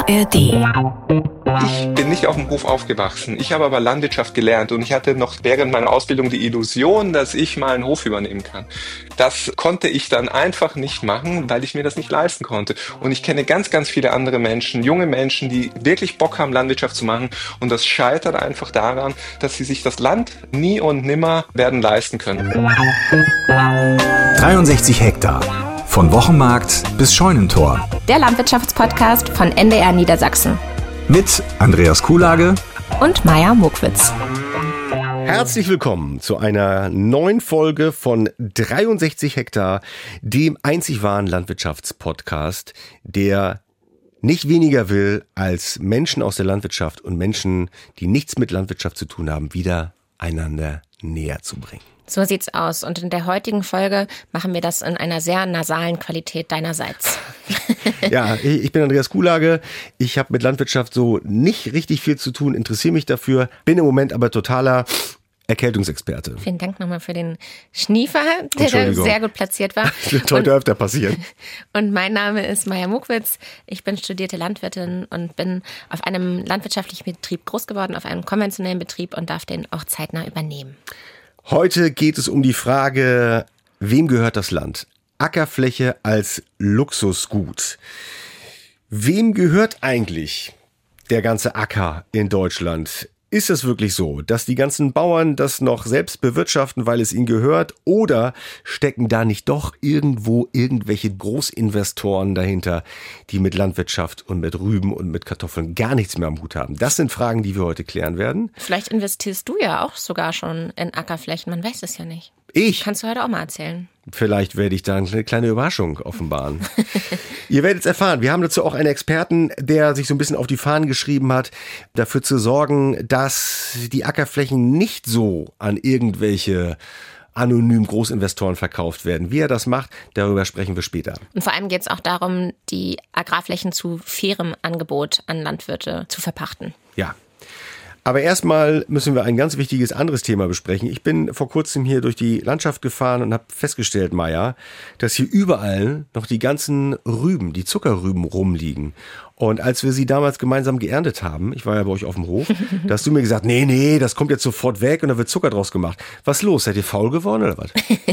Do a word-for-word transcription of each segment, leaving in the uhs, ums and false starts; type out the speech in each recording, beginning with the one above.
A R D. Ich bin nicht auf dem Hof aufgewachsen. Ich habe aber Landwirtschaft gelernt und ich hatte noch während meiner Ausbildung die Illusion, dass ich mal einen Hof übernehmen kann. Das konnte ich dann einfach nicht machen, weil ich mir das nicht leisten konnte. Und ich kenne ganz, ganz viele andere Menschen, junge Menschen, die wirklich Bock haben, Landwirtschaft zu machen. Und das scheitert einfach daran, dass sie sich das Land nie und nimmer werden leisten können. dreiundsechzig Hektar. Von Wochenmarkt bis Scheunentor. Der Landwirtschaftspodcast von N D R Niedersachsen. Mit Andreas Kuhlage und Maja Mokwitz. Herzlich willkommen zu einer neuen Folge von dreiundsechzig Hektar, dem einzig wahren Landwirtschaftspodcast, der nicht weniger will, als Menschen aus der Landwirtschaft und Menschen, die nichts mit Landwirtschaft zu tun haben, wieder einander näher zu bringen. So sieht's aus. Und in der heutigen Folge machen wir das in einer sehr nasalen Qualität deinerseits. Ja, ich bin Andreas Kuhlage. Ich habe mit Landwirtschaft so nicht richtig viel zu tun, interessiere mich dafür, bin im Moment aber totaler Erkältungsexperte. Vielen Dank nochmal für den Schniefer, der da sehr gut platziert war. Das wird heute und, öfter passieren. Und mein Name ist Maja Mokwitz. Ich bin studierte Landwirtin und bin auf einem landwirtschaftlichen Betrieb groß geworden, auf einem konventionellen Betrieb und darf den auch zeitnah übernehmen. Heute geht es um die Frage, wem gehört das Land? Ackerfläche als Luxusgut. Wem gehört eigentlich der ganze Acker in Deutschland? Ist es wirklich so, dass die ganzen Bauern das noch selbst bewirtschaften, weil es ihnen gehört? Oder stecken da nicht doch irgendwo irgendwelche Großinvestoren dahinter, die mit Landwirtschaft und mit Rüben und mit Kartoffeln gar nichts mehr am Hut haben? Das sind Fragen, die wir heute klären werden. Vielleicht investierst du ja auch sogar schon in Ackerflächen, man weiß es ja nicht. Ich? Kannst du heute auch mal erzählen. Vielleicht werde ich da eine kleine Überraschung offenbaren. Ihr werdet es erfahren. Wir haben dazu auch einen Experten, der sich so ein bisschen auf die Fahnen geschrieben hat, dafür zu sorgen, dass die Ackerflächen nicht so an irgendwelche anonym Großinvestoren verkauft werden. Wie er das macht, darüber sprechen wir später. Und vor allem geht es auch darum, die Agrarflächen zu fairem Angebot an Landwirte zu verpachten. Ja. Aber erstmal müssen wir ein ganz wichtiges anderes Thema besprechen. Ich bin vor kurzem hier durch die Landschaft gefahren und habe festgestellt, Maja, dass hier überall noch die ganzen Rüben, die Zuckerrüben rumliegen. Und als wir sie damals gemeinsam geerntet haben, ich war ja bei euch auf dem Hof, da hast du mir gesagt, nee, nee, das kommt jetzt sofort weg und da wird Zucker draus gemacht. Was ist los? Seid ihr faul geworden oder was?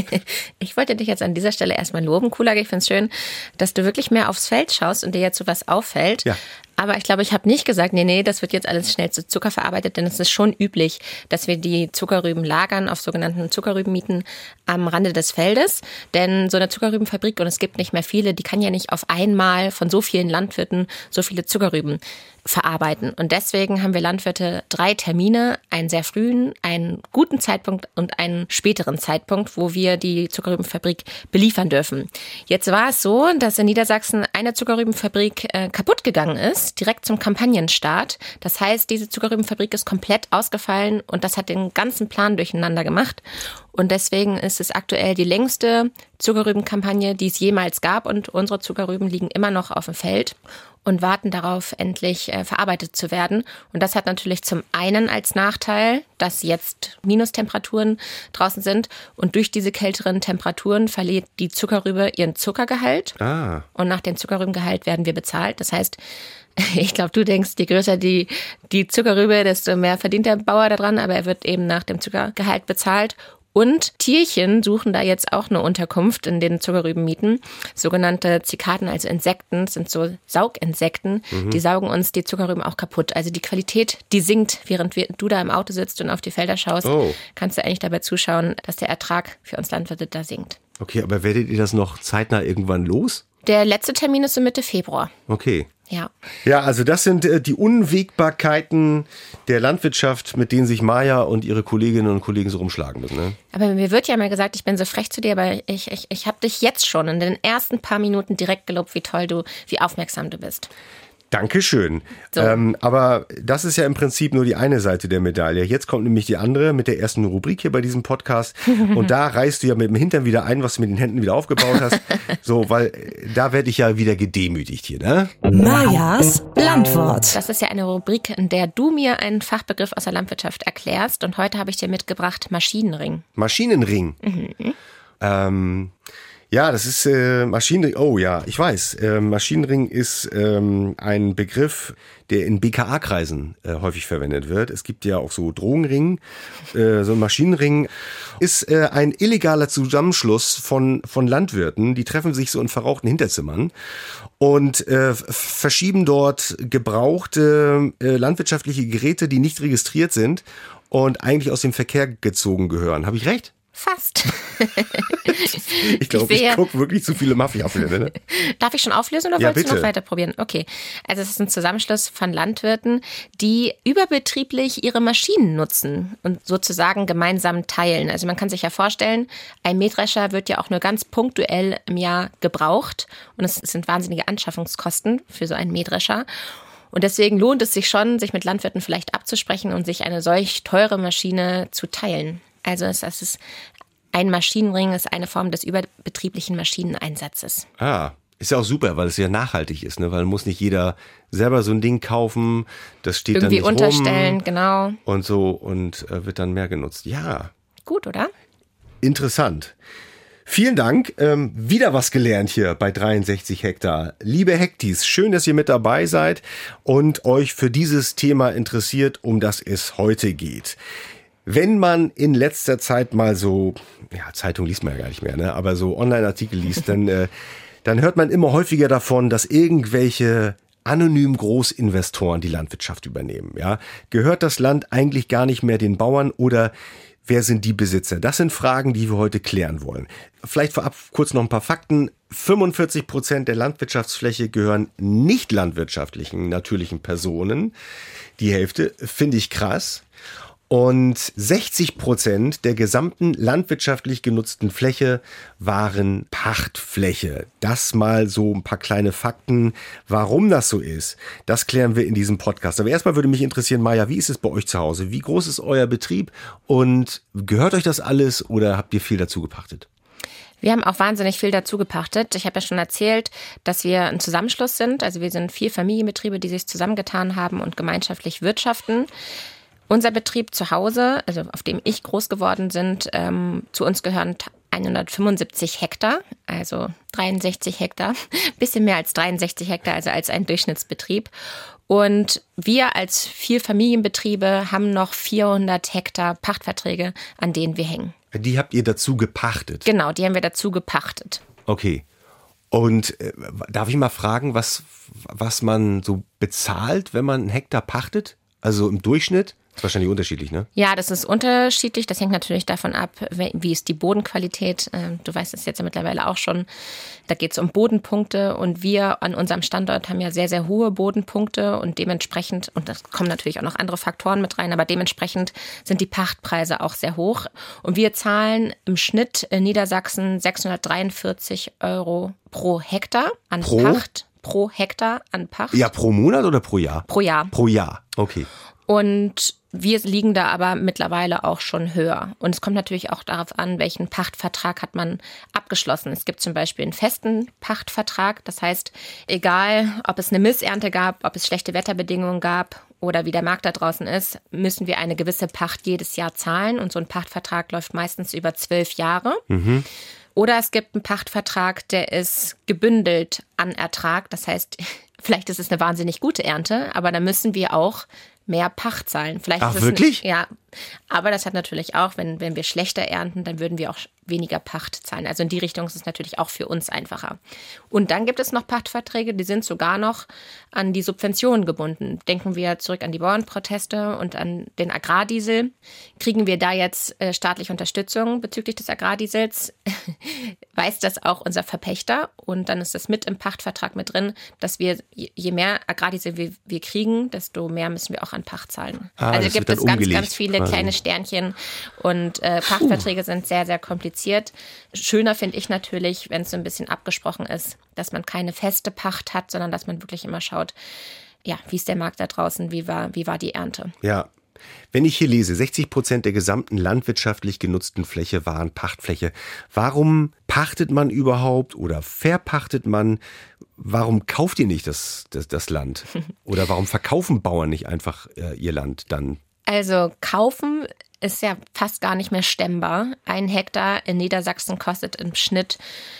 Ich wollte dich jetzt an dieser Stelle erstmal loben, Kuhlage. Ich finde es schön, dass du wirklich mehr aufs Feld schaust und dir jetzt so was auffällt. Ja. Aber ich glaube, ich habe nicht gesagt, nee, nee, das wird jetzt alles schnell zu Zucker verarbeitet, denn es ist schon üblich, dass wir die Zuckerrüben lagern auf sogenannten Zuckerrübenmieten am Rande des Feldes. Denn so eine Zuckerrübenfabrik, und es gibt nicht mehr viele, die kann ja nicht auf einmal von so vielen Landwirten so viele Zuckerrüben verarbeiten. Und deswegen haben wir Landwirte drei Termine, einen sehr frühen, einen guten Zeitpunkt und einen späteren Zeitpunkt, wo wir die Zuckerrübenfabrik beliefern dürfen. Jetzt war es so, dass in Niedersachsen eine Zuckerrübenfabrik äh, kaputt gegangen ist, direkt zum Kampagnenstart. Das heißt, diese Zuckerrübenfabrik ist komplett ausgefallen und das hat den ganzen Plan durcheinander gemacht. Und deswegen ist es aktuell die längste Zuckerrübenkampagne, die es jemals gab. Und unsere Zuckerrüben liegen immer noch auf dem Feld und warten darauf, endlich äh, verarbeitet zu werden. Und das hat natürlich zum einen als Nachteil, dass jetzt Minustemperaturen draußen sind. Und durch diese kälteren Temperaturen verliert die Zuckerrübe ihren Zuckergehalt. Ah. Und nach dem Zuckerrübengehalt werden wir bezahlt. Das heißt, ich glaube, du denkst, je größer die, die Zuckerrübe, desto mehr verdient der Bauer daran. Aber er wird eben nach dem Zuckergehalt bezahlt. Und Tierchen suchen da jetzt auch eine Unterkunft in den Zuckerrübenmieten. Sogenannte Zikaden, also Insekten, sind so Sauginsekten. Mhm. Die saugen uns die Zuckerrüben auch kaputt. Also die Qualität, die sinkt, während wir, du da im Auto sitzt und auf die Felder schaust. Oh. Kannst du eigentlich dabei zuschauen, dass der Ertrag für uns Landwirte da sinkt. Okay, aber werdet ihr das noch zeitnah irgendwann los? Der letzte Termin ist so Mitte Februar. Okay. Ja. Ja, also das sind äh, die Unwägbarkeiten der Landwirtschaft, mit denen sich Maja und ihre Kolleginnen und Kollegen so rumschlagen müssen. Ne? Aber mir wird ja mal gesagt, ich bin so frech zu dir, aber ich, ich, ich habe dich jetzt schon in den ersten paar Minuten direkt gelobt, wie toll du, wie aufmerksam du bist. Dankeschön. So. Ähm, aber das ist ja im Prinzip nur die eine Seite der Medaille. Jetzt kommt nämlich die andere mit der ersten Rubrik hier bei diesem Podcast. Und da reißt du ja mit dem Hintern wieder ein, was du mit den Händen wieder aufgebaut hast. So, weil da werde ich ja wieder gedemütigt hier, ne? Majas Landwort. Das ist ja eine Rubrik, in der du mir einen Fachbegriff aus der Landwirtschaft erklärst. Und heute habe ich dir mitgebracht Maschinenring. Maschinenring? Mhm. Ähm... Ja, das ist äh, Maschinenring. Oh ja, ich weiß. Äh, Maschinenring ist ähm, ein Begriff, der in B K A-Kreisen äh, häufig verwendet wird. Es gibt ja auch so Drogenring. Äh, so ein Maschinenring ist äh, ein illegaler Zusammenschluss von von Landwirten. Die treffen sich so in verrauchten Hinterzimmern und äh, verschieben dort gebrauchte äh, landwirtschaftliche Geräte, die nicht registriert sind und eigentlich aus dem Verkehr gezogen gehören. Habe ich recht? Fast. ich glaube, ich, ich gucke wirklich zu viele Mafia-Filme. Ne? Darf ich schon auflösen oder ja, wolltest bitte. du noch weiter probieren? Okay. Also es ist ein Zusammenschluss von Landwirten, die überbetrieblich ihre Maschinen nutzen und sozusagen gemeinsam teilen. Also man kann sich ja vorstellen, ein Mähdrescher wird ja auch nur ganz punktuell im Jahr gebraucht und es sind wahnsinnige Anschaffungskosten für so einen Mähdrescher. Und deswegen lohnt es sich schon, sich mit Landwirten vielleicht abzusprechen und sich eine solch teure Maschine zu teilen. Also es, es ist ein Maschinenring, ist eine Form des überbetrieblichen Maschineneinsatzes. Ah, ist ja auch super, weil es ja nachhaltig ist, ne? Weil muss nicht jeder selber so ein Ding kaufen, das steht irgendwie dann nicht unterstellen, rum genau. Und so und äh, wird dann mehr genutzt. Ja. Gut, oder? Interessant. Vielen Dank. Ähm, wieder was gelernt hier bei dreiundsechzig Hektar. Liebe Hektis, schön, dass ihr mit dabei seid und euch für dieses Thema interessiert, um das es heute geht. Wenn man in letzter Zeit mal so, ja, Zeitung liest man ja gar nicht mehr, ne, aber so Online-Artikel liest, dann, äh, dann hört man immer häufiger davon, dass irgendwelche anonymen Großinvestoren die Landwirtschaft übernehmen. Ja, gehört das Land eigentlich gar nicht mehr den Bauern oder wer sind die Besitzer? Das sind Fragen, die wir heute klären wollen. Vielleicht vorab kurz noch ein paar Fakten. fünfundvierzig Prozent der Landwirtschaftsfläche gehören nicht landwirtschaftlichen, natürlichen Personen. Die Hälfte finde ich krass. Und sechzig Prozent der gesamten landwirtschaftlich genutzten Fläche waren Pachtfläche. Das mal so ein paar kleine Fakten, warum das so ist. Das klären wir in diesem Podcast. Aber erstmal würde mich interessieren, Maja, wie ist es bei euch zu Hause? Wie groß ist euer Betrieb? Und gehört euch das alles oder habt ihr viel dazu gepachtet? Wir haben auch wahnsinnig viel dazu gepachtet. Ich habe ja schon erzählt, dass wir ein Zusammenschluss sind. Also wir sind vier Familienbetriebe, die sich zusammengetan haben und gemeinschaftlich wirtschaften. Unser Betrieb zu Hause, also auf dem ich groß geworden bin, ähm, zu uns gehören hundertfünfundsiebzig Hektar, also dreiundsechzig Hektar, bisschen mehr als dreiundsechzig Hektar, also als ein Durchschnittsbetrieb. Und wir als vier Familienbetriebe haben noch vierhundert Hektar Pachtverträge, an denen wir hängen. Die habt ihr dazu gepachtet? Genau, die haben wir dazu gepachtet. Okay. Und äh, darf ich mal fragen, was, was man so bezahlt, wenn man einen Hektar pachtet? Also im Durchschnitt? Das ist wahrscheinlich unterschiedlich, ne? Ja, das ist unterschiedlich. Das hängt natürlich davon ab, wie ist die Bodenqualität. Du weißt es jetzt ja mittlerweile auch schon. Da geht es um Bodenpunkte und wir an unserem Standort haben ja sehr, sehr hohe Bodenpunkte und dementsprechend, und das kommen natürlich auch noch andere Faktoren mit rein, aber dementsprechend sind die Pachtpreise auch sehr hoch. Und wir zahlen im Schnitt in Niedersachsen sechshundertdreiundvierzig Euro pro Hektar an pro? Pacht. Pro Hektar an Pacht. Ja, pro Monat oder pro Jahr? Pro Jahr. Pro Jahr, okay. Und wir liegen da aber mittlerweile auch schon höher. Und es kommt natürlich auch darauf an, welchen Pachtvertrag hat man abgeschlossen. Es gibt zum Beispiel einen festen Pachtvertrag. Das heißt, egal, ob es eine Missernte gab, ob es schlechte Wetterbedingungen gab oder wie der Markt da draußen ist, müssen wir eine gewisse Pacht jedes Jahr zahlen. Und so ein Pachtvertrag läuft meistens über zwölf Jahre. Mhm. Oder es gibt einen Pachtvertrag, der ist gebündelt an Ertrag. Das heißt, vielleicht ist es eine wahnsinnig gute Ernte, aber da müssen wir auch mehr Pacht zahlen. Vielleicht Ach, ist es wirklich? Ein, ja, aber das hat natürlich auch, wenn, wenn wir schlechter ernten, dann würden wir auch weniger Pacht zahlen. Also in die Richtung ist es natürlich auch für uns einfacher. Und dann gibt es noch Pachtverträge, die sind sogar noch an die Subventionen gebunden. Denken wir zurück an die Bauernproteste und an den Agrardiesel. Kriegen wir da jetzt äh, staatliche Unterstützung bezüglich des Agrardiesels? Weiß das auch unser Verpächter? Und dann ist das mit im Pachtvertrag mit drin, dass wir, je mehr Agrardiesel wir, wir kriegen, desto mehr müssen wir auch an Pacht zahlen. Ah, also gibt es ganz, ganz viele quasi. kleine Sternchen und äh, Pachtverträge Puh. sind sehr, sehr kompliziert. Schöner finde ich natürlich, wenn es so ein bisschen abgesprochen ist, dass man keine feste Pacht hat, sondern dass man wirklich immer schaut, ja, wie ist der Markt da draußen, wie war, wie war die Ernte. Ja. Wenn ich hier lese, sechzig Prozent der gesamten landwirtschaftlich genutzten Fläche waren Pachtfläche. Warum pachtet man überhaupt oder verpachtet man? Warum kauft ihr nicht das, das, das Land? Oder warum verkaufen Bauern nicht einfach äh, ihr Land dann? Also kaufen ist ja fast gar nicht mehr stemmbar. Ein Hektar in Niedersachsen kostet im Schnitt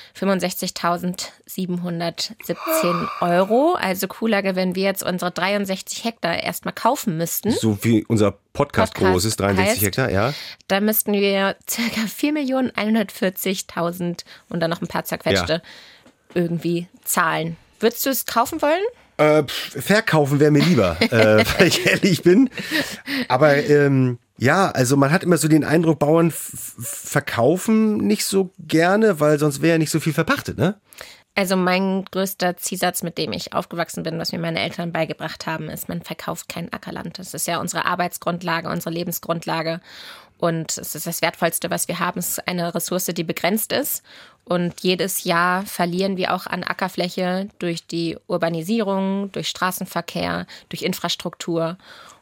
fünfundsechzigtausendsiebenhundertsiebzehn Euro. Also cooler, wenn wir jetzt unsere dreiundsechzig Hektar erstmal kaufen müssten. So wie unser Podcast, Podcast groß ist, dreiundsechzig heißt, Hektar, ja. Da müssten wir ca. vier Millionen hundertvierzigtausend und dann noch ein paar zerquetschte ja. irgendwie zahlen. Würdest du es kaufen wollen? Äh, verkaufen wäre mir lieber, äh, weil ich ehrlich bin. Aber ähm, ja, also man hat immer so den Eindruck, Bauern f- verkaufen nicht so gerne, weil sonst wäre ja nicht so viel verpachtet, ne? Also mein größter Zielsatz, mit dem ich aufgewachsen bin, was mir meine Eltern beigebracht haben, ist, man verkauft kein Ackerland. Das ist ja unsere Arbeitsgrundlage, unsere Lebensgrundlage. Und es ist das Wertvollste, was wir haben. Es ist eine Ressource, die begrenzt ist. Und jedes Jahr verlieren wir auch an Ackerfläche durch die Urbanisierung, durch Straßenverkehr, durch Infrastruktur.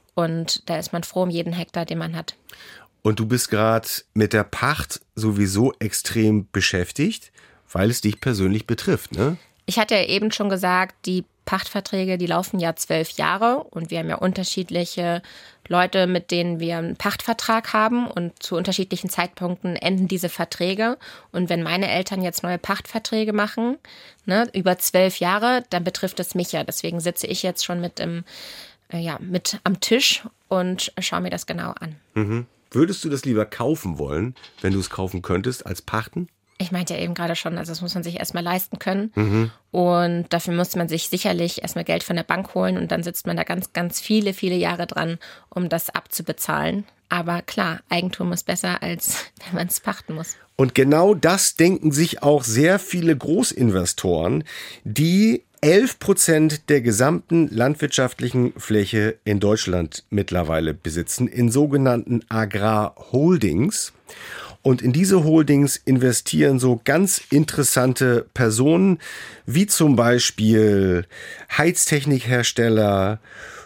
Und da ist man froh um jeden Hektar, den man hat. Und du bist gerade mit der Pacht sowieso extrem beschäftigt, weil es dich persönlich betrifft, ne? Ich hatte ja eben schon gesagt, die Pachtverträge, die laufen ja zwölf Jahre und wir haben ja unterschiedliche Leute, mit denen wir einen Pachtvertrag haben und zu unterschiedlichen Zeitpunkten enden diese Verträge. Und wenn meine Eltern jetzt neue Pachtverträge machen, ne, über zwölf Jahre, dann betrifft es mich ja. Deswegen sitze ich jetzt schon mit, im, äh, ja, mit am Tisch und schaue mir das genau an. Mhm. Würdest du das lieber kaufen wollen, wenn du es kaufen könntest, als pachten? Ich meinte ja eben gerade schon, also das muss man sich erstmal leisten können. Mhm. Und dafür muss man sich sicherlich erstmal Geld von der Bank holen und dann sitzt man da ganz, ganz viele, viele Jahre dran, um das abzubezahlen. Aber klar, Eigentum ist besser, als wenn man es pachten muss. Und genau das denken sich auch sehr viele Großinvestoren, die elf Prozent der gesamten landwirtschaftlichen Fläche in Deutschland mittlerweile besitzen, in sogenannten Agrarholdings. Und in diese Holdings investieren so ganz interessante Personen, wie zum Beispiel Heiztechnikhersteller,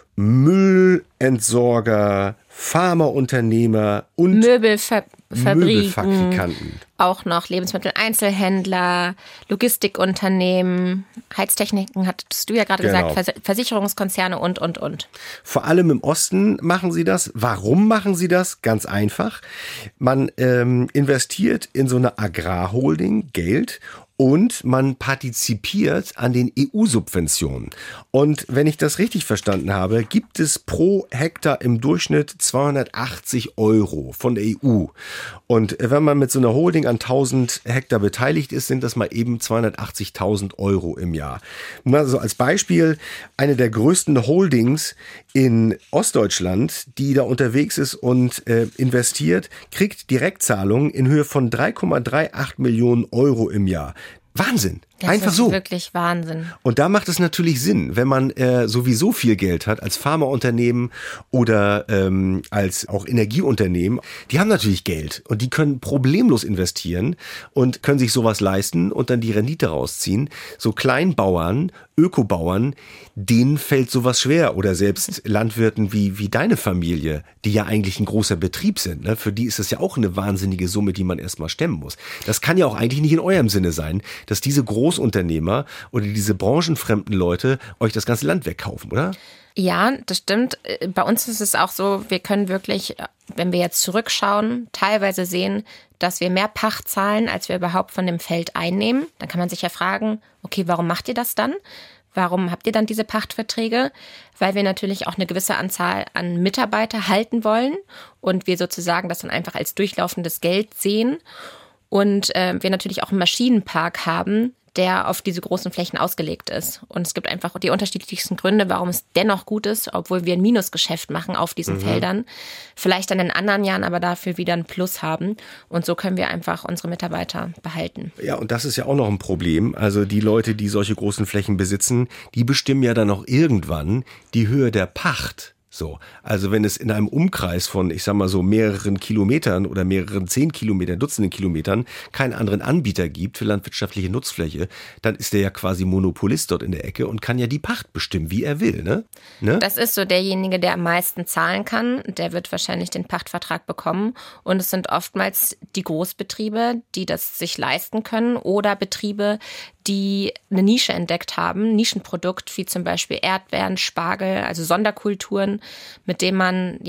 Müllentsorger, Pharmaunternehmer und Möbelfabriken, Möbelfabrikanten. Auch noch Lebensmitteleinzelhändler, Logistikunternehmen, Heiztechniken, hattest du ja gerade Genau. gesagt, Vers- Versicherungskonzerne und, und, und. Vor allem im Osten machen sie das. Warum machen sie das? Ganz einfach. Man ähm, investiert in so eine Agrarholding Geld und man partizipiert an den E U-Subventionen. Und wenn ich das richtig verstanden habe, gibt es pro Hektar im Durchschnitt zweihundertachtzig Euro von der E U. Und wenn man mit so einer Holding an tausend Hektar beteiligt ist, sind das mal eben zweihundertachtzigtausend Euro im Jahr. Also als Beispiel, eine der größten Holdings in Ostdeutschland, die da unterwegs ist und äh, investiert, kriegt Direktzahlungen in Höhe von drei Komma achtunddreißig Millionen Euro im Jahr. Wahnsinn. Das Einfach ist so. wirklich Wahnsinn. Und da macht es natürlich Sinn, wenn man äh, sowieso viel Geld hat als Pharmaunternehmen oder ähm, als auch Energieunternehmen. Die haben natürlich Geld und die können problemlos investieren und können sich sowas leisten und dann die Rendite rausziehen. So Kleinbauern, Ökobauern, denen fällt sowas schwer. Oder selbst Landwirten wie wie deine Familie, die ja eigentlich ein großer Betrieb sind. Ne? Für die ist es ja auch eine wahnsinnige Summe, die man erstmal stemmen muss. Das kann ja auch eigentlich nicht in eurem Sinne sein, dass diese Großunternehmer oder diese branchenfremden Leute euch das ganze Land wegkaufen, oder? Ja, das stimmt. Bei uns ist es auch so, wir können wirklich, wenn wir jetzt zurückschauen, teilweise sehen, dass wir mehr Pacht zahlen, als wir überhaupt von dem Feld einnehmen. Dann kann man sich ja fragen, okay, warum macht ihr das dann? Warum habt ihr dann diese Pachtverträge? Weil wir natürlich auch eine gewisse Anzahl an Mitarbeiter halten wollen und wir sozusagen das dann einfach als durchlaufendes Geld sehen. Und äh, wir natürlich auch einen Maschinenpark haben, der auf diese großen Flächen ausgelegt ist. Und es gibt einfach die unterschiedlichsten Gründe, warum es dennoch gut ist, obwohl wir ein Minusgeschäft machen auf diesen mhm. Feldern. Vielleicht dann in anderen Jahren aber dafür wieder ein Plus haben. Und so können wir einfach unsere Mitarbeiter behalten. Ja, und das ist ja auch noch ein Problem. Also die Leute, die solche großen Flächen besitzen, die bestimmen ja dann auch irgendwann die Höhe der Pacht. So, also wenn es in einem Umkreis von, ich sag mal so mehreren Kilometern oder mehreren zehn Kilometern, Dutzenden Kilometern keinen anderen Anbieter gibt für landwirtschaftliche Nutzfläche, dann ist der ja quasi Monopolist dort in der Ecke und kann ja die Pacht bestimmen, wie er will, ne? ne? Das ist so derjenige, der am meisten zahlen kann, der wird wahrscheinlich den Pachtvertrag bekommen. Und es sind oftmals die Großbetriebe, die das sich leisten können oder Betriebe, die eine Nische entdeckt haben, Nischenprodukt wie zum Beispiel Erdbeeren, Spargel, also Sonderkulturen, mit denen man ja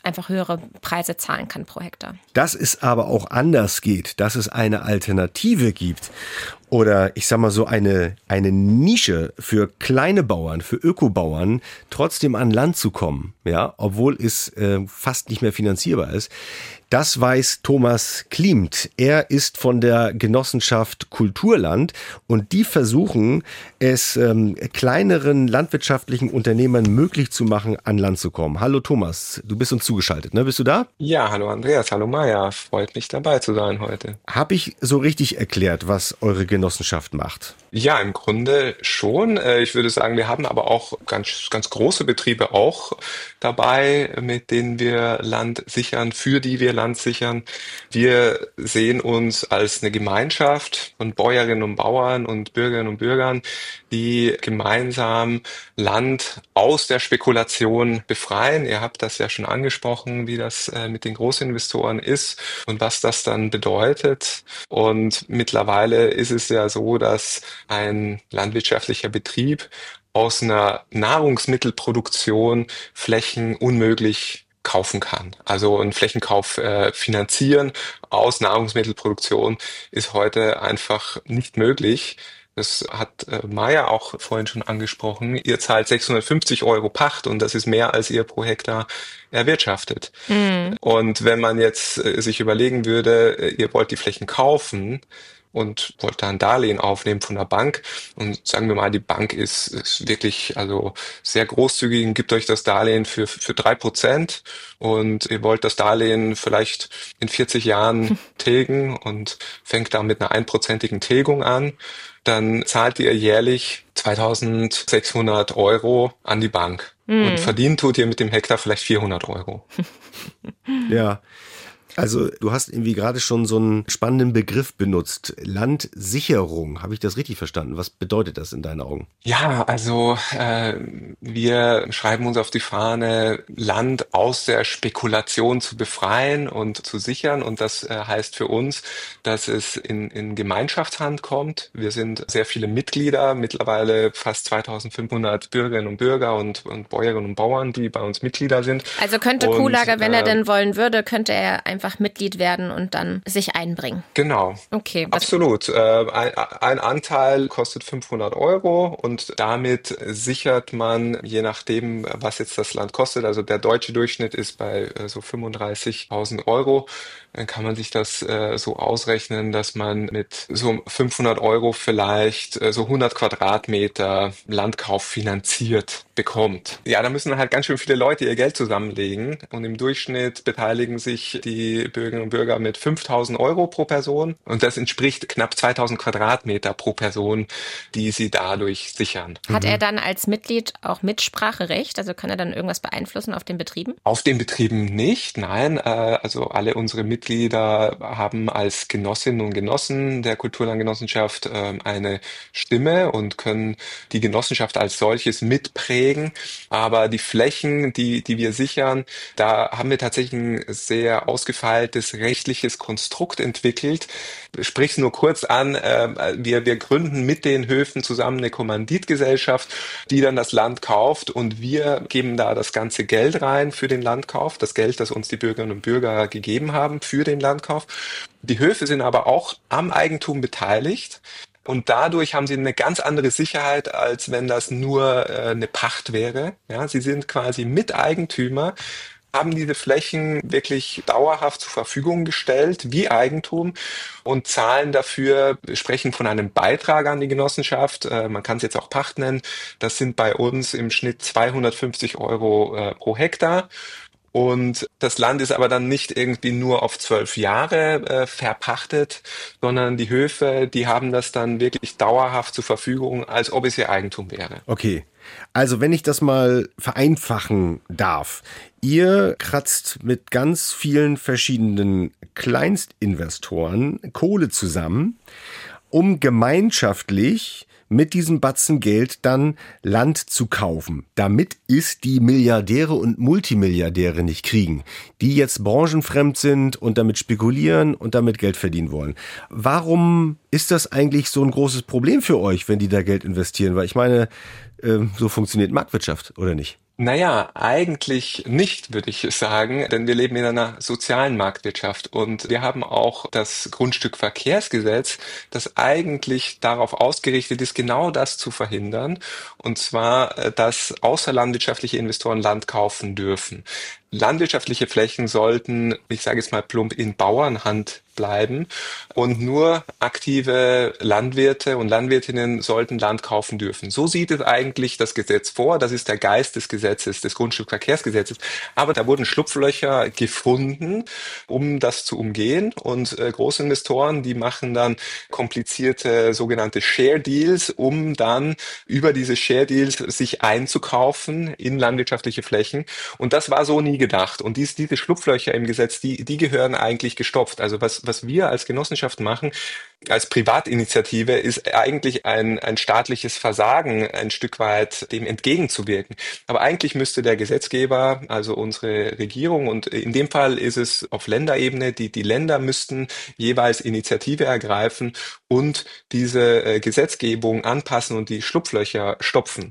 einfach höhere Preise zahlen kann pro Hektar. Dass es aber auch anders geht, dass es eine Alternative gibt oder ich sag mal so eine, eine Nische für kleine Bauern, für Ökobauern, trotzdem an Land zu kommen, ja, obwohl es äh, fast nicht mehr finanzierbar ist. Das weiß Thomas Klimt. Er ist von der Genossenschaft Kulturland und die versuchen, es ähm, kleineren landwirtschaftlichen Unternehmern möglich zu machen, an Land zu kommen. Hallo Thomas, du bist uns zugeschaltet, ne? Bist du da? Ja, hallo Andreas, hallo Maja. Freut mich dabei zu sein heute. Habe ich so richtig erklärt, was eure Genossenschaft macht? Ja, im Grunde schon. Ich würde sagen, wir haben aber auch ganz, ganz große Betriebe auch dabei, mit denen wir Land sichern, für die wir Land sichern. Wir sehen uns als eine Gemeinschaft von Bäuerinnen und Bauern und Bürgerinnen und Bürgern, die gemeinsam Land aus der Spekulation befreien. Ihr habt das ja schon angesprochen, wie das mit den Großinvestoren ist und was das dann bedeutet. Und mittlerweile ist es ja so, dass ein landwirtschaftlicher Betrieb aus einer Nahrungsmittelproduktion Flächen unmöglich kaufen kann. Also einen Flächenkauf äh, finanzieren aus Nahrungsmittelproduktion ist heute einfach nicht möglich. Das hat äh, Maja auch vorhin schon angesprochen. Ihr zahlt sechshundertfünfzig Euro Pacht und das ist mehr, als ihr pro Hektar erwirtschaftet. Mhm. Und wenn man jetzt äh, sich überlegen würde, äh, ihr wollt die Flächen kaufen und wollt da ein Darlehen aufnehmen von der Bank und sagen wir mal, die Bank ist, ist wirklich also sehr großzügig und gibt euch das Darlehen für für drei Prozent und ihr wollt das Darlehen vielleicht in vierzig Jahren tilgen und fängt da mit einer einprozentigen Tilgung an, dann zahlt ihr jährlich zweitausendsechshundert Euro an die Bank mm. und verdient tut ihr mit dem Hektar vielleicht vierhundert Euro. Ja. Also du hast irgendwie gerade schon so einen spannenden Begriff benutzt. Landsicherung. Habe ich das richtig verstanden? Was bedeutet das in deinen Augen? Ja, also äh, wir schreiben uns auf die Fahne, Land aus der Spekulation zu befreien und zu sichern. Und das äh, heißt für uns, dass es in, in Gemeinschaftshand kommt. Wir sind sehr viele Mitglieder, mittlerweile fast zweitausendfünfhundert Bürgerinnen und Bürger und, und Bäuerinnen und Bauern, die bei uns Mitglieder sind. Also könnte und, Kuhlager, wenn er äh, denn wollen würde, könnte er einfach einfach Mitglied werden und dann sich einbringen. Genau. Okay. Absolut. Äh, ein, ein Anteil kostet fünfhundert Euro und damit sichert man, je nachdem, was jetzt das Land kostet, also der deutsche Durchschnitt ist bei äh, so fünfunddreißigtausend Euro, dann kann man sich das äh, so ausrechnen, dass man mit so fünfhundert Euro vielleicht äh, so hundert Quadratmeter Landkauf finanziert bekommt. Ja, da müssen halt ganz schön viele Leute ihr Geld zusammenlegen und im Durchschnitt beteiligen sich die Bürgerinnen und Bürger mit fünftausend Euro pro Person und das entspricht knapp zweitausend Quadratmeter pro Person, die sie dadurch sichern. Hat er dann als Mitglied auch Mitspracherecht? Also kann er dann irgendwas beeinflussen auf den Betrieben? Auf den Betrieben nicht, nein. Äh, also alle unsere Mitglieder Mitglieder haben als Genossinnen und Genossen der Kulturlandgenossenschaft äh, eine Stimme und können die Genossenschaft als solches mitprägen. Aber die Flächen, die, die wir sichern, da haben wir tatsächlich ein sehr ausgefeiltes rechtliches Konstrukt entwickelt. Ich spreche es nur kurz an. Äh, wir, wir gründen mit den Höfen zusammen eine Kommanditgesellschaft, die dann das Land kauft und wir geben da das ganze Geld rein für den Landkauf, das Geld, das uns die Bürgerinnen und Bürger gegeben haben für den Landkauf. Die Höfe sind aber auch am Eigentum beteiligt und dadurch haben sie eine ganz andere Sicherheit, als wenn das nur äh, eine Pacht wäre. Ja, sie sind quasi Miteigentümer, haben diese Flächen wirklich dauerhaft zur Verfügung gestellt, wie Eigentum und zahlen dafür, wir sprechen von einem Beitrag an die Genossenschaft, äh, man kann es jetzt auch Pacht nennen, das sind bei uns im Schnitt zweihundertfünfzig Euro äh, pro Hektar. Und das Land ist aber dann nicht irgendwie nur auf zwölf Jahre äh, verpachtet, sondern die Höfe, die haben das dann wirklich dauerhaft zur Verfügung, als ob es ihr Eigentum wäre. Okay, also wenn ich das mal vereinfachen darf. Ihr kratzt mit ganz vielen verschiedenen Kleinstinvestoren Kohle zusammen, um gemeinschaftlich mit diesem Batzen Geld dann Land zu kaufen, damit es die Milliardäre und Multimilliardäre nicht kriegen, die jetzt branchenfremd sind und damit spekulieren und damit Geld verdienen wollen. Warum ist das eigentlich so ein großes Problem für euch, wenn die da Geld investieren? Weil ich meine, so funktioniert Marktwirtschaft, oder nicht? Naja, eigentlich nicht, würde ich sagen, denn wir leben in einer sozialen Marktwirtschaft und wir haben auch das Grundstückverkehrsgesetz, das eigentlich darauf ausgerichtet ist, genau das zu verhindern, und zwar, äh, dass außerlandwirtschaftliche Investoren Land kaufen dürfen. Landwirtschaftliche Flächen sollten, ich sage jetzt mal plump, in Bauernhand bleiben und nur aktive Landwirte und Landwirtinnen sollten Land kaufen dürfen. So sieht es eigentlich das Gesetz vor. Das ist der Geist des Gesetzes, des Grundstückverkehrsgesetzes. Aber da wurden Schlupflöcher gefunden, um das zu umgehen. Und äh, Großinvestoren, die machen dann komplizierte sogenannte Share Deals, um dann über diese Share Deals sich einzukaufen in landwirtschaftliche Flächen. Und das war so nie gedacht. Und dies, diese Schlupflöcher im Gesetz, die, die gehören eigentlich gestopft. Also was, was wir als Genossenschaft machen, als Privatinitiative, ist eigentlich ein, ein staatliches Versagen, ein Stück weit dem entgegenzuwirken. Aber eigentlich müsste der Gesetzgeber, also unsere Regierung, und in dem Fall ist es auf Länderebene, die, die Länder müssten jeweils Initiative ergreifen und diese äh, Gesetzgebung anpassen und die Schlupflöcher stopfen.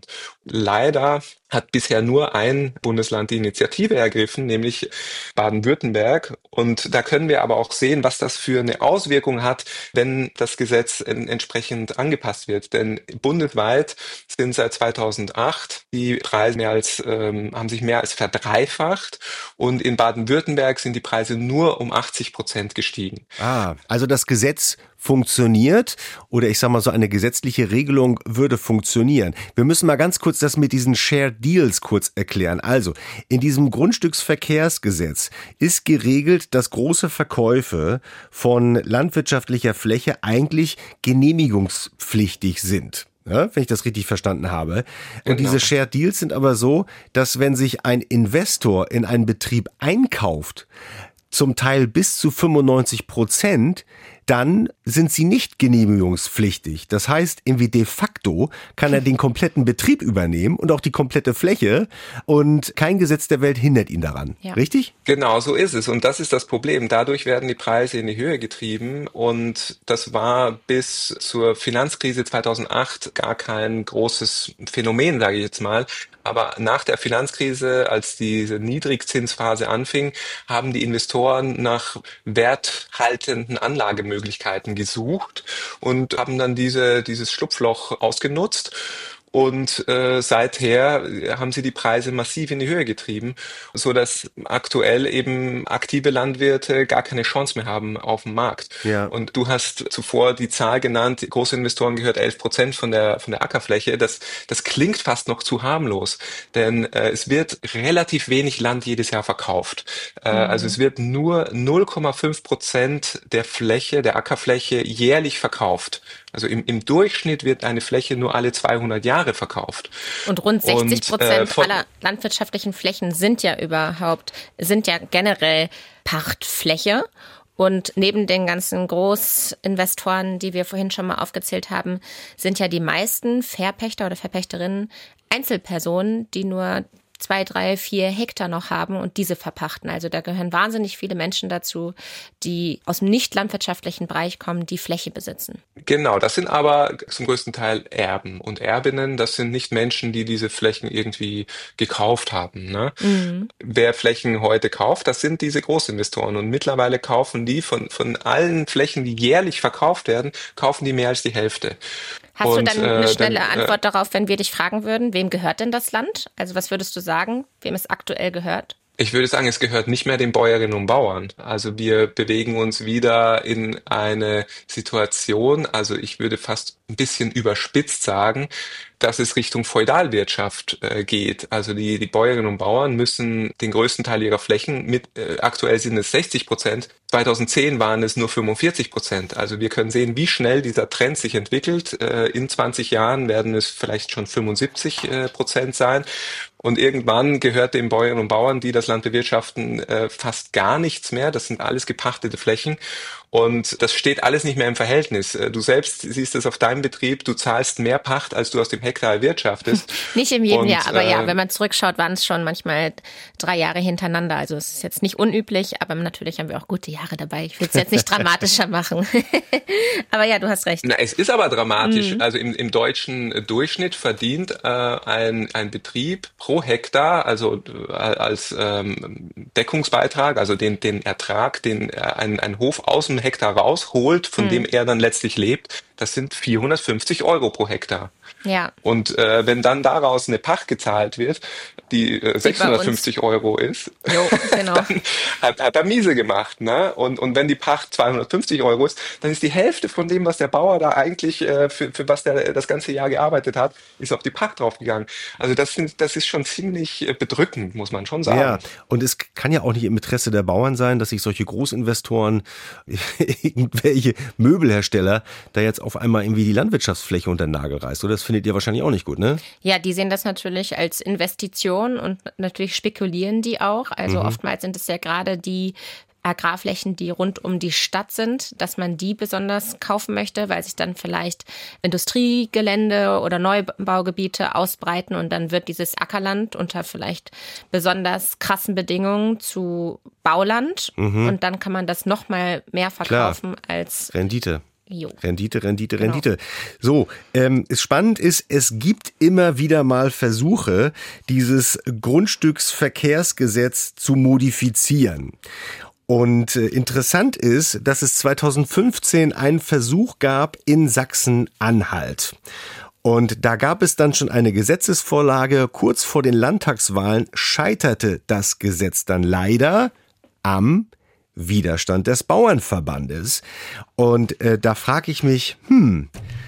Leider hat bisher nur ein Bundesland die Initiative ergriffen, nämlich Baden-Württemberg. Und da können wir aber auch sehen, was das für eine Auswirkung hat, wenn das Gesetz en- entsprechend angepasst wird. Denn bundesweit sind seit zweitausendacht die Preise mehr als, ähm, haben sich mehr als verdreifacht. Und in Baden-Württemberg sind die Preise nur um achtzig Prozent gestiegen. Ah, also das Gesetz funktioniert, oder ich sage mal so, eine gesetzliche Regelung würde funktionieren. Wir müssen mal ganz kurz das mit diesen Share Deals kurz erklären. Also, in diesem Grundstücksverkehrsgesetz ist geregelt, dass große Verkäufe von landwirtschaftlicher Fläche eigentlich genehmigungspflichtig sind. Ja, wenn ich das richtig verstanden habe. Und Genau. diese Share Deals sind aber so, dass wenn sich ein Investor in einen Betrieb einkauft, zum Teil bis zu fünfundneunzig Prozent, dann sind sie nicht genehmigungspflichtig. Das heißt, irgendwie de facto kann er den kompletten Betrieb übernehmen und auch die komplette Fläche, und kein Gesetz der Welt hindert ihn daran. Ja. Richtig? Genau, so ist es. Und das ist das Problem. Dadurch werden die Preise in die Höhe getrieben. Und das war bis zur Finanzkrise zweitausendacht gar kein großes Phänomen, sage ich jetzt mal. Aber nach der Finanzkrise, als diese Niedrigzinsphase anfing, haben die Investoren nach werthaltenden Anlagemöglichkeiten gesucht und haben dann diese, dieses Schlupfloch ausgenutzt. Und äh, seither haben sie die Preise massiv in die Höhe getrieben, so dass aktuell eben aktive Landwirte gar keine Chance mehr haben auf dem Markt. Ja. Und du hast zuvor die Zahl genannt, große Investoren gehört elf Prozent von der von der Ackerfläche. Das das klingt fast noch zu harmlos, denn äh, es wird relativ wenig Land jedes Jahr verkauft. Äh, Mhm. Also es wird nur null Komma fünf Prozent der Fläche, der Ackerfläche jährlich verkauft. Also im, im Durchschnitt wird eine Fläche nur alle zweihundert Jahre verkauft. Und rund sechzig Und, Prozent äh, von- aller landwirtschaftlichen Flächen sind ja überhaupt, sind ja generell Pachtfläche. Und neben den ganzen Großinvestoren, die wir vorhin schon mal aufgezählt haben, sind ja die meisten Verpächter oder Verpächterinnen Einzelpersonen, die nur zwei, drei, vier Hektar noch haben und diese verpachten. Also da gehören wahnsinnig viele Menschen dazu, die aus dem nicht landwirtschaftlichen Bereich kommen, die Fläche besitzen. Genau, das sind aber zum größten Teil Erben und Erbinnen. Das sind nicht Menschen, die diese Flächen irgendwie gekauft haben. Ne? Mhm. Wer Flächen heute kauft, das sind diese Großinvestoren. Und mittlerweile kaufen die von, von allen Flächen, die jährlich verkauft werden, kaufen die mehr als die Hälfte. Hast Und, du dann eine äh, schnelle dann, äh, Antwort darauf, wenn wir dich fragen würden, wem gehört denn das Land? Also was würdest du sagen, wem es aktuell gehört? Ich würde sagen, es gehört nicht mehr den Bäuerinnen und Bauern. Also wir bewegen uns wieder in eine Situation, also ich würde fast ein bisschen überspitzt sagen, dass es Richtung Feudalwirtschaft äh, geht. Also die, die Bäuerinnen und Bauern müssen den größten Teil ihrer Flächen mit, äh, aktuell sind es sechzig Prozent, zweitausendzehn waren es nur fünfundvierzig Prozent. Also wir können sehen, wie schnell dieser Trend sich entwickelt. Äh, in zwanzig Jahren werden es vielleicht schon fünfundsiebzig äh, Prozent sein. Und irgendwann gehört den Bäuerinnen und Bauern, die das Land bewirtschaften, äh, fast gar nichts mehr. Das sind alles gepachtete Flächen. Und das steht alles nicht mehr im Verhältnis. Du selbst siehst es auf deinem Betrieb, du zahlst mehr Pacht, als du aus dem Hektar erwirtschaftest. Nicht in jedem Und, Jahr, aber äh, ja, wenn man zurückschaut, waren es schon manchmal drei Jahre hintereinander. Also es ist jetzt nicht unüblich, aber natürlich haben wir auch gute Jahre dabei. Ich will es jetzt nicht dramatischer machen. Aber ja, du hast recht. Na, es ist aber dramatisch. Mhm. Also im, im deutschen Durchschnitt verdient äh, ein, ein Betrieb pro Hektar, also äh, als ähm, Deckungsbeitrag, also den, den Ertrag, den äh, ein, ein Hof aus dem Hektar rausholt, von Mhm. dem er dann letztlich lebt, das sind vierhundertfünfzig Euro pro Hektar. Ja. Und äh, wenn dann daraus eine Pacht gezahlt wird, die äh, sechshundertfünfzig Euro ist, Jo, genau. dann hat, hat er miese gemacht. Ne? Und, und wenn die Pacht zweihundertfünfzig Euro ist, dann ist die Hälfte von dem, was der Bauer da eigentlich, äh, für, für was der das ganze Jahr gearbeitet hat, ist auf die Pacht draufgegangen. Also das, sind, das ist schon ziemlich äh, bedrückend, muss man schon sagen. Ja, und es kann ja auch nicht im Interesse der Bauern sein, dass sich solche Großinvestoren, irgendwelche Möbelhersteller, da jetzt auf einmal irgendwie die Landwirtschaftsfläche unter den Nagel reißt. Oder das findet ihr wahrscheinlich auch nicht gut, ne? Ja, die sehen das natürlich als Investition und natürlich spekulieren die auch. Also Mhm. oftmals sind es ja gerade die Agrarflächen, die rund um die Stadt sind, dass man die besonders kaufen möchte, weil sich dann vielleicht Industriegelände oder Neubaugebiete ausbreiten und dann wird dieses Ackerland unter vielleicht besonders krassen Bedingungen zu Bauland Mhm. und dann kann man das noch mal mehr verkaufen als Rendite. Jo. Rendite, Rendite, Genau. Rendite. So, ähm, es spannend ist, es gibt immer wieder mal Versuche, dieses Grundstücksverkehrsgesetz zu modifizieren. Und äh, interessant ist, dass es zweitausendfünfzehn einen Versuch gab in Sachsen-Anhalt. Und da gab es dann schon eine Gesetzesvorlage. Kurz vor den Landtagswahlen scheiterte das Gesetz dann leider am Widerstand des Bauernverbandes. Und äh, da frage ich mich, hm,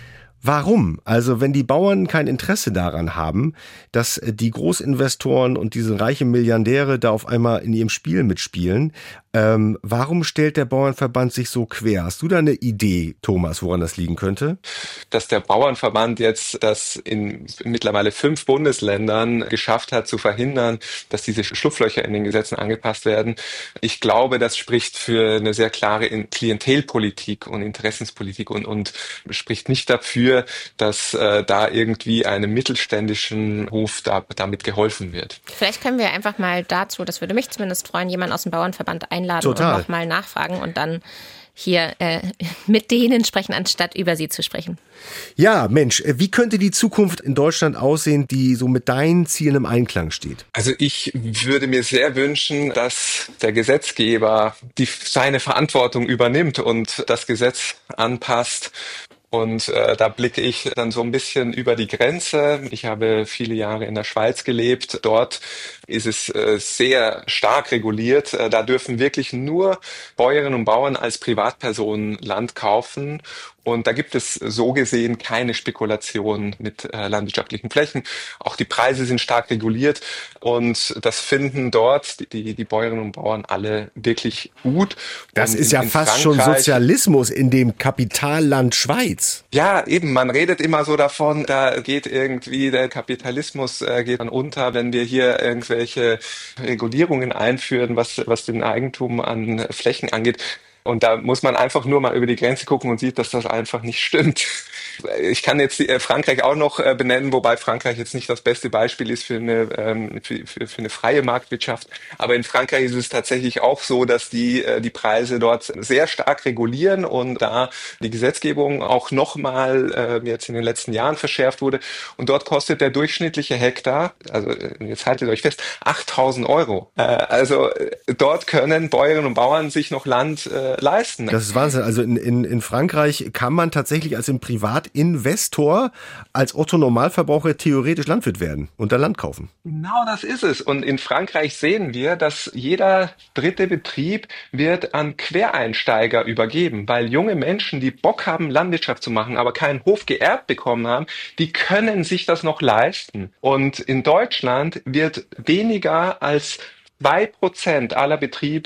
warum? Also wenn die Bauern kein Interesse daran haben, dass die Großinvestoren und diese reichen Milliardäre da auf einmal in ihrem Spiel mitspielen, ähm, warum stellt der Bauernverband sich so quer? Hast du da eine Idee, Thomas, woran das liegen könnte? Dass der Bauernverband jetzt das in mittlerweile fünf Bundesländern geschafft hat zu verhindern, dass diese Schlupflöcher in den Gesetzen angepasst werden. Ich glaube, das spricht für eine sehr klare Klientelpolitik und Interessenspolitik und, und spricht nicht dafür, dass äh, da irgendwie einem mittelständischen Hof da, damit geholfen wird. Vielleicht können wir einfach mal dazu, das würde mich zumindest freuen, jemanden aus dem Bauernverband einladen Total. und nochmal nachfragen und dann hier äh, mit denen sprechen, anstatt über sie zu sprechen. Ja, Mensch, wie könnte die Zukunft in Deutschland aussehen, die so mit deinen Zielen im Einklang steht? Also ich würde mir sehr wünschen, dass der Gesetzgeber die, seine Verantwortung übernimmt und das Gesetz anpasst. Und äh, da blicke ich dann so ein bisschen über die Grenze. Ich habe viele Jahre in der Schweiz gelebt. Dort ist es äh, sehr stark reguliert. Äh, da dürfen wirklich nur Bäuerinnen und Bauern als Privatpersonen Land kaufen. Und da gibt es so gesehen keine Spekulation mit äh, landwirtschaftlichen Flächen. Auch die Preise sind stark reguliert und das finden dort die, die Bäuerinnen und Bauern alle wirklich gut. Das und ist in, ja in fast schon Frankreich, Sozialismus in dem Kapitalland Schweiz. Ja, eben, man redet immer so davon, da geht irgendwie der Kapitalismus äh, geht dann unter, wenn wir hier irgendwelche Regulierungen einführen, was, was den Eigentum an Flächen angeht. Und da muss man einfach nur mal über die Grenze gucken und sieht, dass das einfach nicht stimmt. Ich kann jetzt die, äh, Frankreich auch noch äh, benennen, wobei Frankreich jetzt nicht das beste Beispiel ist für eine, ähm, für, für, für eine freie Marktwirtschaft. Aber in Frankreich ist es tatsächlich auch so, dass die äh, die Preise dort sehr stark regulieren und da die Gesetzgebung auch nochmal äh, jetzt in den letzten Jahren verschärft wurde. Und dort kostet der durchschnittliche Hektar, also äh, jetzt haltet euch fest, achttausend Euro. Äh, also äh, dort können Bäuerinnen und Bauern sich noch Land äh, leisten. Das ist Wahnsinn. Also in, in, in Frankreich kann man tatsächlich als im Privatinvestor, als Otto-Normalverbraucher theoretisch Landwirt werden und da Land kaufen. Genau das ist es. Und in Frankreich sehen wir, dass jeder dritte Betrieb wird an Quereinsteiger übergeben, weil junge Menschen, die Bock haben, Landwirtschaft zu machen, aber keinen Hof geerbt bekommen haben, die können sich das noch leisten. Und in Deutschland wird weniger als zwei Prozent aller Betriebe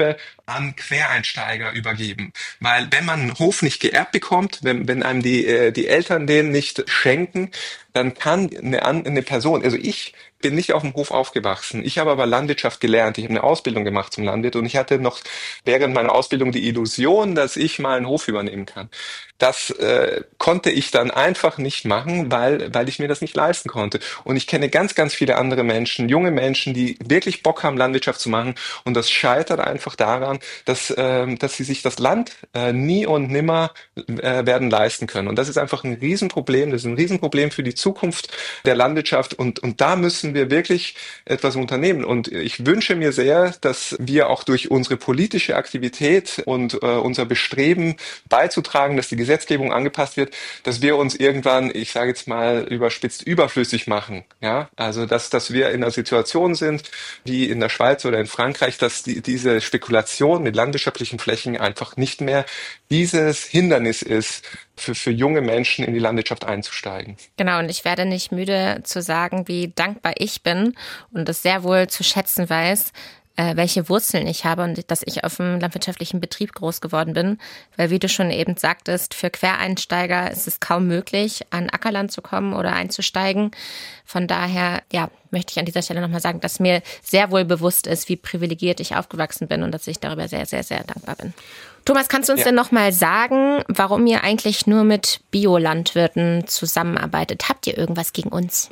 an Quereinsteiger übergeben. Weil wenn man einen Hof nicht geerbt bekommt, wenn, wenn einem die, äh, die Eltern den nicht schenken, dann kann eine, eine Person, also ich bin nicht auf dem Hof aufgewachsen. Ich habe aber Landwirtschaft gelernt. Ich habe eine Ausbildung gemacht zum Landwirt und ich hatte noch während meiner Ausbildung die Illusion, dass ich mal einen Hof übernehmen kann. Das äh, konnte ich dann einfach nicht machen, weil weil ich mir das nicht leisten konnte. Und ich kenne ganz, ganz viele andere Menschen, junge Menschen, die wirklich Bock haben, Landwirtschaft zu machen. Und das scheitert einfach daran, dass äh, dass sie sich das Land äh, nie und nimmer äh, werden leisten können. Und das ist einfach ein Riesenproblem. Das ist ein Riesenproblem für die Zukunft der Landwirtschaft. Und und da müssen wir wirklich etwas unternehmen. Und ich wünsche mir sehr, dass wir auch durch unsere politische Aktivität und äh, unser Bestreben beizutragen, dass die Gesetzgebung angepasst wird, dass wir uns irgendwann, ich sage jetzt mal überspitzt, überflüssig machen. Ja, also dass dass wir in einer Situation sind, wie in der Schweiz oder in Frankreich, dass die, diese Spekulation mit landwirtschaftlichen Flächen einfach nicht mehr dieses Hindernis ist, für, für junge Menschen in die Landwirtschaft einzusteigen. Genau, und ich werde nicht müde zu sagen, wie dankbar ich bin und das sehr wohl zu schätzen weiß, welche Wurzeln ich habe und dass ich auf einem landwirtschaftlichen Betrieb groß geworden bin. Weil, wie du schon eben sagtest, für Quereinsteiger ist es kaum möglich, an Ackerland zu kommen oder einzusteigen. Von daher, ja, möchte ich an dieser Stelle nochmal sagen, dass mir sehr wohl bewusst ist, wie privilegiert ich aufgewachsen bin und dass ich darüber sehr, sehr, sehr dankbar bin. Thomas, kannst du uns ja. denn nochmal sagen, warum ihr eigentlich nur mit Biolandwirten zusammenarbeitet? Habt ihr irgendwas gegen uns?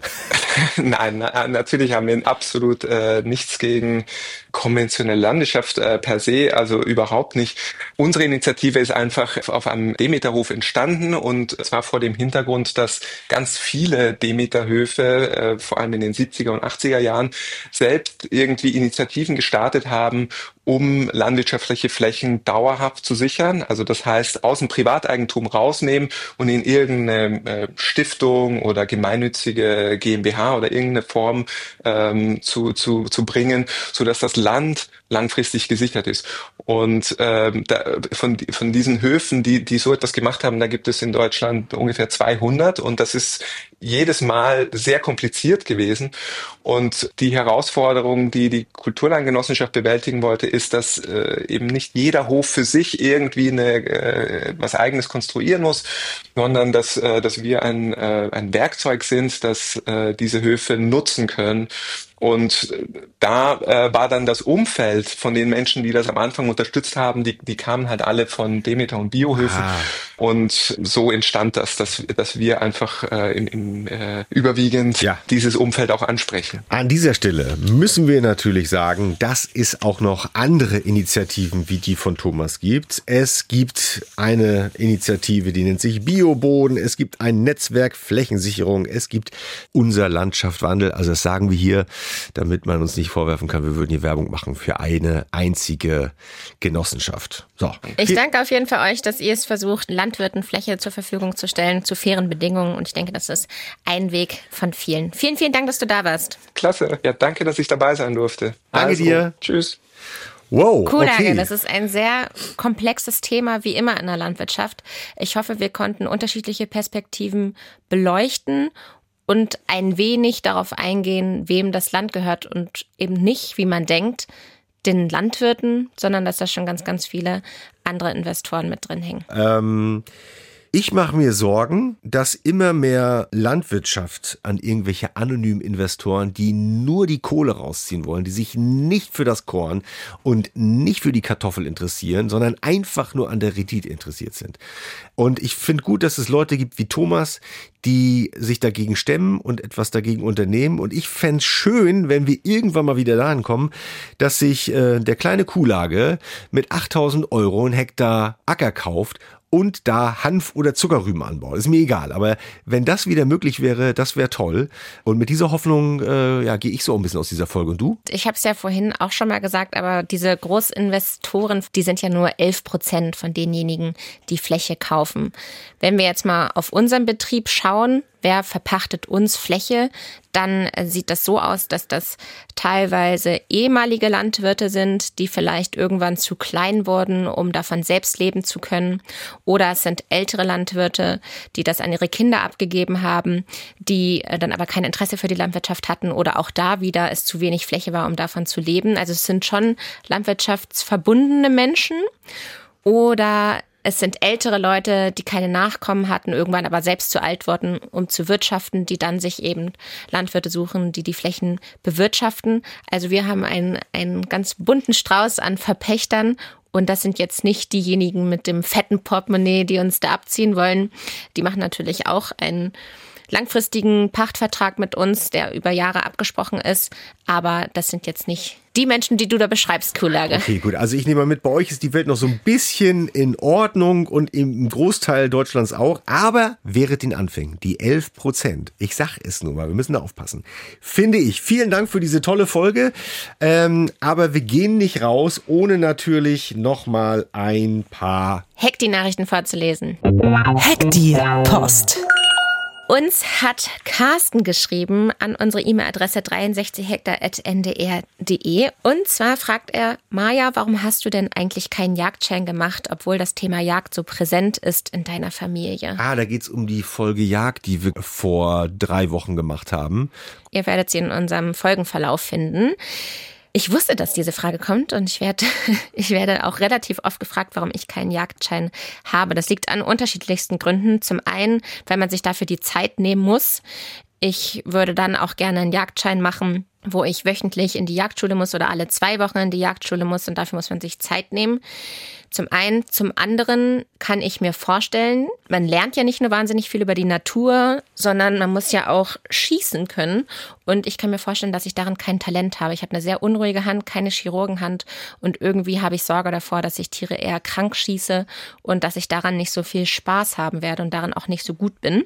Nein, na, natürlich haben wir absolut äh, nichts gegen konventionelle Landwirtschaft äh, per se, also überhaupt nicht. Unsere Initiative ist einfach auf einem Demeterhof entstanden und zwar vor dem Hintergrund, dass ganz viele Demeterhöfe, äh, vor allem in den siebziger und achtziger Jahren, selbst irgendwie Initiativen gestartet haben, um landwirtschaftliche Flächen dauerhaft zu sichern. Also das heißt, aus dem Privateigentum rausnehmen und in irgendeine äh, Stiftung oder gemeinnützige GmbH oder irgendeine Form ähm, zu, zu, zu bringen, sodass das Land langfristig gesichert ist. Und ähm, da, von, von diesen Höfen, die, die so etwas gemacht haben, da gibt es in Deutschland ungefähr zweihundert und das ist jedes Mal sehr kompliziert gewesen. Und die Herausforderung, die die Kulturlandgenossenschaft bewältigen wollte, ist, dass äh, eben nicht jeder Hof für sich irgendwie eine, äh, was Eigenes konstruieren muss, sondern dass, äh, dass wir ein, äh, ein Werkzeug sind, das äh, diese Höfe nutzen können. Und da äh, war dann das Umfeld von den Menschen, die das am Anfang unterstützt haben, die, die kamen halt alle von Demeter und Biohöfen. Ah. Und so entstand das, dass, dass wir einfach äh, im, im, äh, überwiegend ja. dieses Umfeld auch ansprechen. An dieser Stelle müssen wir natürlich sagen, dass es auch noch andere Initiativen wie die von Thomas gibt. Es gibt eine Initiative, die nennt sich Bioboden. Es gibt ein Netzwerk Flächensicherung. Es gibt unser Landschaftswandel. Also das sagen wir hier, damit man uns nicht vorwerfen kann, wir würden hier Werbung machen für eine einzige Genossenschaft. So. Ich danke auf jeden Fall euch, dass ihr es versucht, Landwirten Fläche zur Verfügung zu stellen, zu fairen Bedingungen. Und ich denke, das ist ein Weg von vielen. Vielen, vielen Dank, dass du da warst. Klasse. Ja, danke, dass ich dabei sein durfte. Danke also, dir. Tschüss. Wow, cool, okay. Das ist ein sehr komplexes Thema, wie immer in der Landwirtschaft. Ich hoffe, wir konnten unterschiedliche Perspektiven beleuchten und ein wenig darauf eingehen, wem das Land gehört und eben nicht, wie man denkt, den Landwirten, sondern dass da schon ganz, ganz viele andere Investoren mit drin hängen. Ähm, ich mache mir Sorgen, dass immer mehr Landwirtschaft an irgendwelche anonymen Investoren, die nur die Kohle rausziehen wollen, die sich nicht für das Korn und nicht für die Kartoffel interessieren, sondern einfach nur an der Rendite interessiert sind. Und ich finde gut, dass es Leute gibt wie Thomas, die sich dagegen stemmen und etwas dagegen unternehmen. Und ich fände es schön, wenn wir irgendwann mal wieder dahin kommen, dass sich äh, der kleine Kuhlage mit achttausend Euro ein Hektar Acker kauft und da Hanf oder Zuckerrüben anbaut. Ist mir egal, aber wenn das wieder möglich wäre, das wäre toll. Und mit dieser Hoffnung äh, ja, gehe ich so ein bisschen aus dieser Folge. Und du? Ich habe es ja vorhin auch schon mal gesagt, aber diese Großinvestoren, die sind ja nur elf Prozent von denjenigen, die Fläche kaufen. Wenn wir jetzt mal auf unseren Betrieb schauen, wer verpachtet uns Fläche, dann sieht das so aus, dass das teilweise ehemalige Landwirte sind, die vielleicht irgendwann zu klein wurden, um davon selbst leben zu können. Oder es sind ältere Landwirte, die das an ihre Kinder abgegeben haben, die dann aber kein Interesse für die Landwirtschaft hatten oder auch da wieder es zu wenig Fläche war, um davon zu leben. Also es sind schon landwirtschaftsverbundene Menschen oder es sind ältere Leute, die keine Nachkommen hatten, irgendwann aber selbst zu alt wurden, um zu wirtschaften, die dann sich eben Landwirte suchen, die die Flächen bewirtschaften. Also wir haben einen, einen ganz bunten Strauß an Verpächtern und das sind jetzt nicht diejenigen mit dem fetten Portemonnaie, die uns da abziehen wollen. Die machen natürlich auch einen langfristigen Pachtvertrag mit uns, der über Jahre abgesprochen ist. Aber das sind jetzt nicht die Menschen, die du da beschreibst, Kuhlage. Okay, gut. Also ich nehme mal mit, bei euch ist die Welt noch so ein bisschen in Ordnung und im Großteil Deutschlands auch. Aber während den Anfängen, die elf Prozent, ich sag es nur mal, wir müssen da aufpassen, finde ich. Vielen Dank für diese tolle Folge. Ähm, aber wir gehen nicht raus, ohne natürlich nochmal ein paar Hack-die-Nachrichten vorzulesen. Hack-die-Post. Uns hat Carsten geschrieben an unsere E-Mail-Adresse dreiundsechzig hektar at n d r punkt d e. Und zwar fragt er, Maja, warum hast du denn eigentlich keinen Jagdschein gemacht, obwohl das Thema Jagd so präsent ist in deiner Familie? Ah, da geht's um die Folge Jagd, die wir vor drei Wochen gemacht haben. Ihr werdet sie in unserem Folgenverlauf finden. Ich wusste, dass diese Frage kommt und ich werde, ich werde auch relativ oft gefragt, warum ich keinen Jagdschein habe. Das liegt an unterschiedlichsten Gründen. Zum einen, weil man sich dafür die Zeit nehmen muss. Ich würde dann auch gerne einen Jagdschein machen, wo ich wöchentlich in die Jagdschule muss oder alle zwei Wochen in die Jagdschule muss und dafür muss man sich Zeit nehmen. Zum einen. Zum anderen kann ich mir vorstellen, man lernt ja nicht nur wahnsinnig viel über die Natur, sondern man muss ja auch schießen können. Und ich kann mir vorstellen, dass ich darin kein Talent habe. Ich habe eine sehr unruhige Hand, keine Chirurgenhand und irgendwie habe ich Sorge davor, dass ich Tiere eher krank schieße und dass ich daran nicht so viel Spaß haben werde und daran auch nicht so gut bin.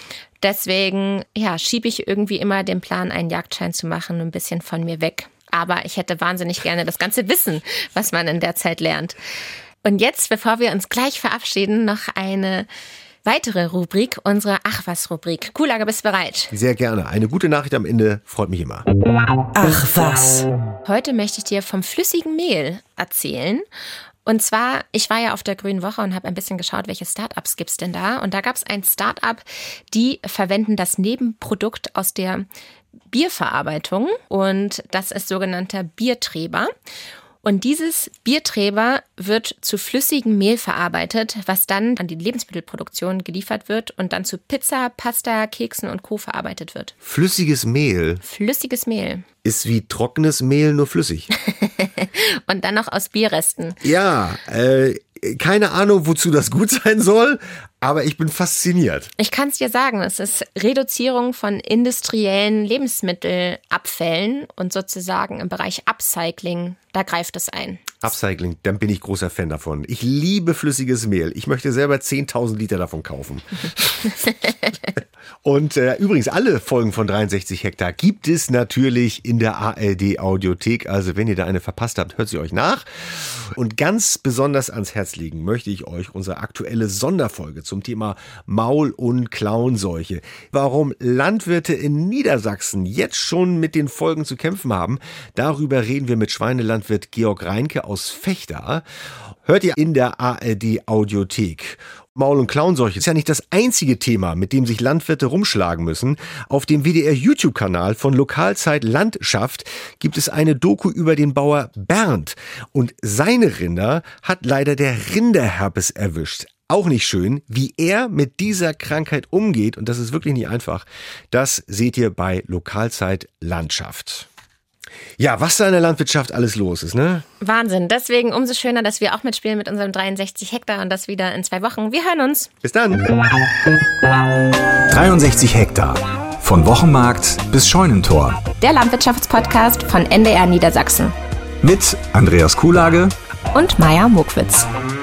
Deswegen, ja, schiebe ich irgendwie immer den Plan, einen Jagdschein zu machen, ein bisschen von mir weg. Aber ich hätte wahnsinnig gerne das ganze Wissen, was man in der Zeit lernt. Und jetzt, bevor wir uns gleich verabschieden, noch eine weitere Rubrik, unsere Ach was Rubrik. Kuhlage, bist du bereit? Sehr gerne. Eine gute Nachricht am Ende freut mich immer. Ach was. Heute möchte ich dir vom flüssigen Mehl erzählen. Und zwar, ich war ja auf der Grünen Woche und habe ein bisschen geschaut, welche Startups gibt's denn da. Und da gab es ein Startup, die verwenden das Nebenprodukt aus der Bierverarbeitung. Und das ist sogenannter Biertreber. Und dieses Biertreber wird zu flüssigem Mehl verarbeitet, was dann an die Lebensmittelproduktion geliefert wird und dann zu Pizza, Pasta, Keksen und Co. verarbeitet wird. Flüssiges Mehl? Flüssiges Mehl. Ist wie trockenes Mehl, nur flüssig. Und dann noch aus Bierresten. Ja, äh, keine Ahnung, wozu das gut sein soll, aber ich bin fasziniert. Ich kann es dir sagen, es ist Reduzierung von industriellen Lebensmittelabfällen und sozusagen im Bereich Upcycling, da greift es ein. Upcycling, dann bin ich großer Fan davon. Ich liebe flüssiges Mehl. Ich möchte selber zehntausend Liter davon kaufen. Und äh, übrigens, alle Folgen von dreiundsechzig Hektar gibt es natürlich in der A R D Audiothek. Also wenn ihr da eine verpasst habt, hört sie euch nach. Und ganz besonders ans Herz legen möchte ich euch unsere aktuelle Sonderfolge zum Thema Maul- und Klauenseuche. Warum Landwirte in Niedersachsen jetzt schon mit den Folgen zu kämpfen haben, darüber reden wir mit Schweinelandwirt Georg Reinke aus Vechta. Hört ihr in der A R D Audiothek. Maul- und Klauenseuche ist ja nicht das einzige Thema, mit dem sich Landwirte rumschlagen müssen. Auf dem W D R YouTube-Kanal von Lokalzeit Landschaft gibt es eine Doku über den Bauer Bernd. Und seine Rinder hat leider der Rinderherpes erwischt. Auch nicht schön, wie er mit dieser Krankheit umgeht. Und das ist wirklich nicht einfach. Das seht ihr bei Lokalzeit Landschaft. Ja, was da in der Landwirtschaft alles los ist, ne? Wahnsinn. Deswegen umso schöner, dass wir auch mitspielen mit unserem dreiundsechzig Hektar und das wieder in zwei Wochen. Wir hören uns. Bis dann. dreiundsechzig Hektar. Von Wochenmarkt bis Scheunentor. Der Landwirtschaftspodcast von N D R Niedersachsen. Mit Andreas Kuhlage und Maja Mokwitz.